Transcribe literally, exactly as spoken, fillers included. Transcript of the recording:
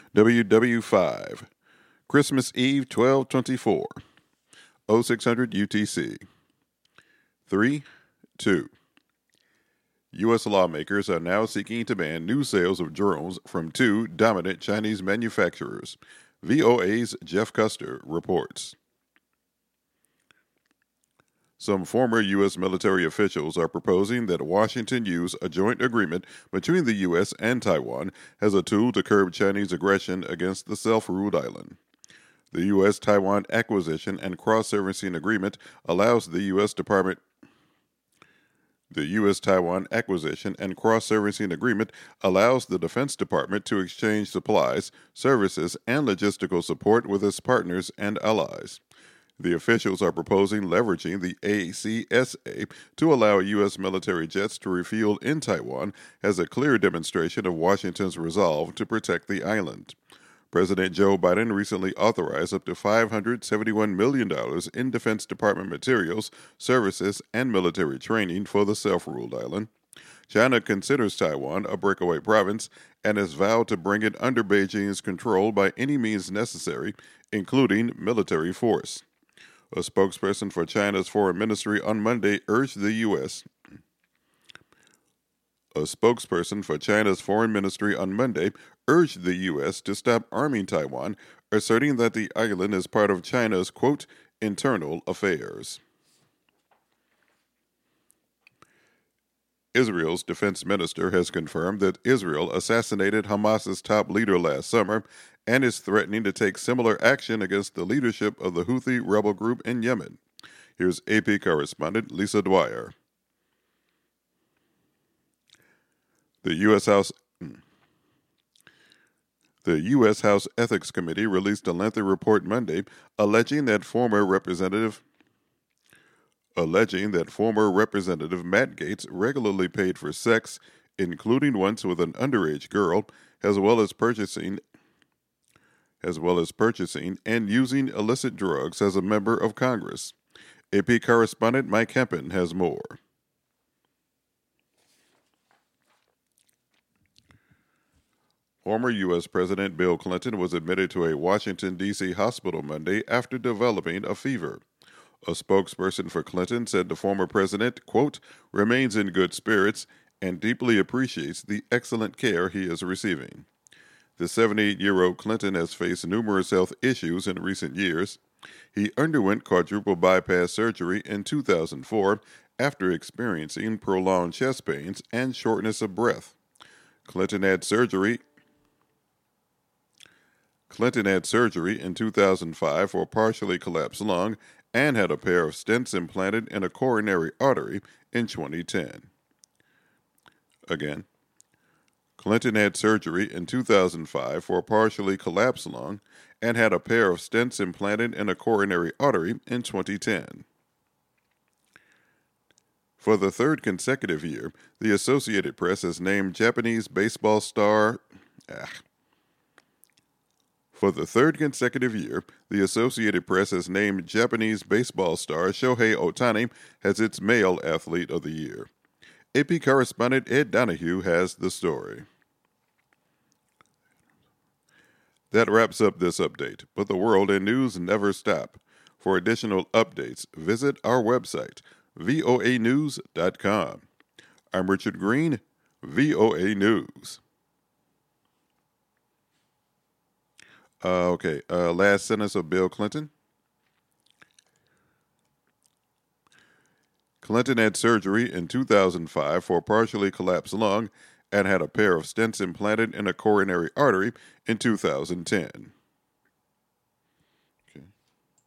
W W five, Christmas Eve, twelve twenty-four, oh six hundred U T C. three, two. U S lawmakers are now seeking to ban new sales of drones from two dominant Chinese manufacturers, V O A's Jeff Custer reports. Some former U S military officials are proposing that Washington use a joint agreement between the U S and Taiwan as a tool to curb Chinese aggression against the self-ruled island. The U S-Taiwan Acquisition and Cross-Servicing Agreement allows the U S Department The U S-Taiwan Acquisition and Cross-Servicing Agreement allows the Defense Department to exchange supplies, services, and logistical support with its partners and allies. The officials are proposing leveraging the A C S A to allow U S military jets to refuel in Taiwan as a clear demonstration of Washington's resolve to protect the island. President Joe Biden recently authorized up to five hundred seventy-one million dollars in Defense Department materials, services, and military training for the self-ruled island. China considers Taiwan a breakaway province and has vowed to bring it under Beijing's control by any means necessary, including military force. A spokesperson for China's foreign ministry on Monday urged the U S A spokesperson for China's foreign ministry on Monday urged the U S to stop arming Taiwan, asserting that the island is part of China's, quote, internal affairs. Israel's defense minister has confirmed that Israel assassinated Hamas's top leader last summer and is threatening to take similar action against the leadership of the Houthi rebel group in Yemen. Here's A P correspondent Lisa Dwyer. The U S House The U S House Ethics Committee released a lengthy report Monday alleging that former Representative alleging that former Representative Matt Gaetz regularly paid for sex, including once with an underage girl, as well as purchasing as well as purchasing and using illicit drugs as a member of Congress. A P correspondent Mike Hempen has more. Former U S President Bill Clinton was admitted to a Washington, D C hospital Monday after developing a fever. A spokesperson for Clinton said the former president, quote, remains in good spirits and deeply appreciates the excellent care he is receiving. The seventy-eight-year-old Clinton has faced numerous health issues in recent years. He underwent quadruple bypass surgery in two thousand four after experiencing prolonged chest pains and shortness of breath. Clinton had surgery Clinton had surgery in two thousand five for a partially collapsed lung and had a pair of stents implanted in a coronary artery in twenty ten. Again, Clinton had surgery in two thousand five for a partially collapsed lung and had a pair of stents implanted in a coronary artery in twenty ten. For the third consecutive year, the Associated Press has named Japanese baseball star... Ah, For the third consecutive year, the Associated Press has named Japanese baseball star Shohei Ohtani as its male athlete of the year. A P correspondent Ed Donahue has the story. That wraps up this update, but the world and news never stop. For additional updates, visit our website, V O A news dot com. I'm Richard Green, V O A News. Uh, okay, uh, last sentence of Bill Clinton. Clinton had surgery in two thousand five for a partially collapsed lung and had a pair of stents implanted in a coronary artery in two thousand ten.